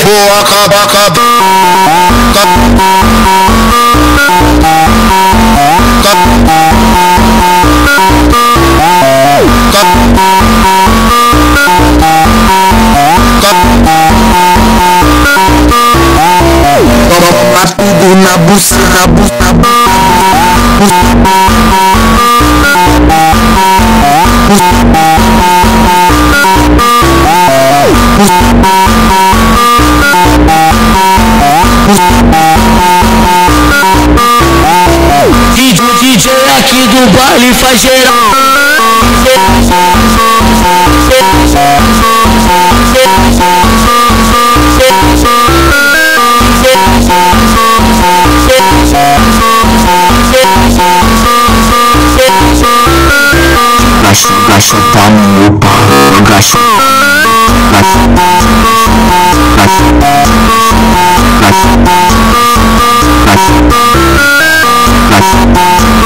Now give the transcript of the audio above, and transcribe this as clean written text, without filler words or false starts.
vou acabar com toma tudo na buça, na buça. O DJ aqui do baile faz geral. Gacha tá no pau, gacha, gacha.